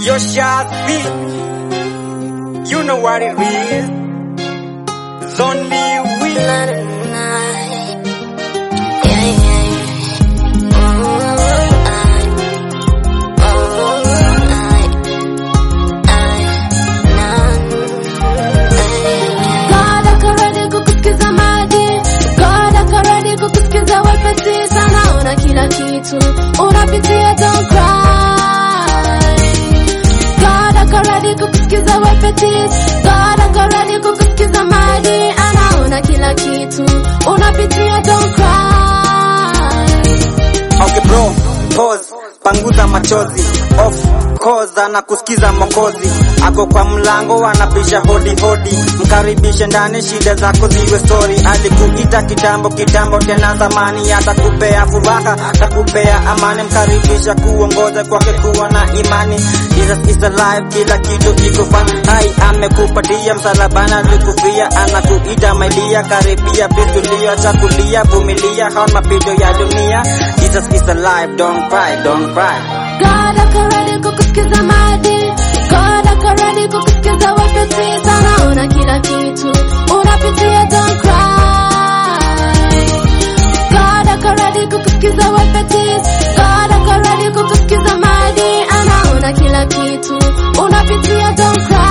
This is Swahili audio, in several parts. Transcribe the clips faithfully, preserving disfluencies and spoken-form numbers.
Your shot beat, you know what it is. It's only we. Kila kitu unapitia, don't cry. God ako ready kukusikiza wewe petit. God ako ready kukusikiza madi. Anaona kila kitu unapitia, don't cry. Okay bro, pause, panguza machozi. Of course anakusikiza Mwokozi. Ako kwa mlango anapisha hodi hodi. Mkaribishe ndani, shida zako ziwe story. Alikuita kitambo kitambo tena zamani. Atakupea furaha, atakupea amani. Mkaribisha kuongoza kwake, kuwa na imani. Jesus is alive, kila kitu iko fine. Hai amekupatia msalabana, alikufia. Anakuita my dear, karibia pitulia. Chakulia, vumilia, haona mapito ya dunia. Jesus is alive, don't cry, don't cry. God ako ready kukusikiza madi. God ako ready kukusikiza wewe petit. Anaona kila kitu unapitia, don't cry. God ako ready kukusikiza wewe petit. God ako ready kukusikiza madi. Anaona kila kitu unapitia, don't cry.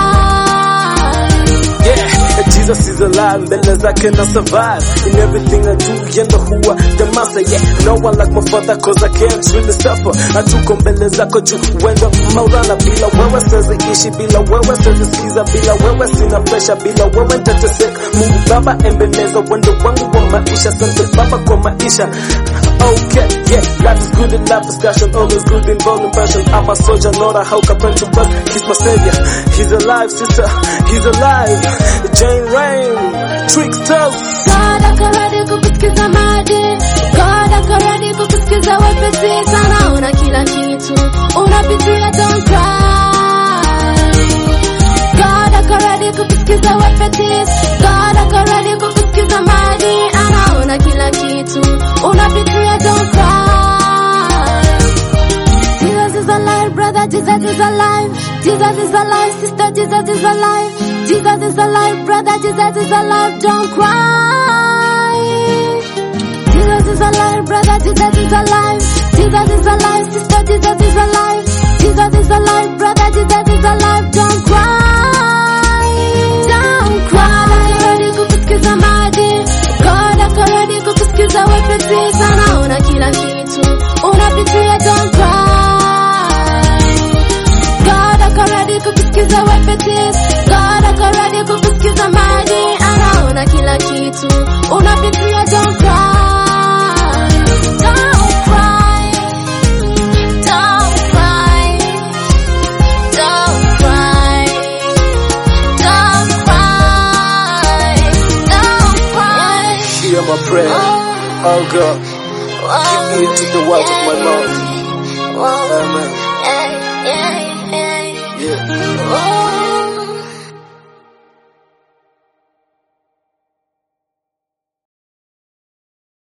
Yeah, Jesus is alive, mbele zake na survive. In everything I do, yendo huwa the master. Yeah, no one like my father, cause I can't really suffer. Hatuko mbele zako juu, wendo maulana. Bila wewe siwezi ishi, bila wewe siwezi sikiza. Bila wewe sina pressure, bila wewe nitateseka. Mungu Baba embeleza wendo wangu wa maisha. Asante Baba kwa maisha. Okay, yeah, life is good in life discussion, always good in volume passion. I'm a soldier, not a how captain to run. He's my savior, he's alive, sister, he's alive. Jane Rain, Tricksters. God ako ready kukusikiza madi. God ako ready kukusikiza wewe petit. Anaona kila kitu unapitia, don't cry. God ako ready kukusikiza wewe petit. God ako ready kukusikiza madi. Anaona kila kitu unapitia, don't cry. Jesus is alive, brother, Jesus is alive. Jesus is alive, sister, Jesus is alive. Jesus is alive, brother, Jesus is alive, don't cry. Jesus is alive, brother, Jesus is alive. Jesus is alive, sister, Jesus is alive. Jesus is alive, brother, Jesus is alive, don't cry. Don't cry. God ako ready kukusikiza madi. God ako ready kukusikiza wewe petit. Anaona kila kitu unapitia, don't cry. God ako ready kukusikiza wewe petit. God ako ready kukusikiza madi. Anaona kila kitu unapitia, don't cry. Don't cry. Don't cry. Don't cry. Don't cry. Don't cry. Hear my prayer, oh God, give me to the words of my mouth. Amen.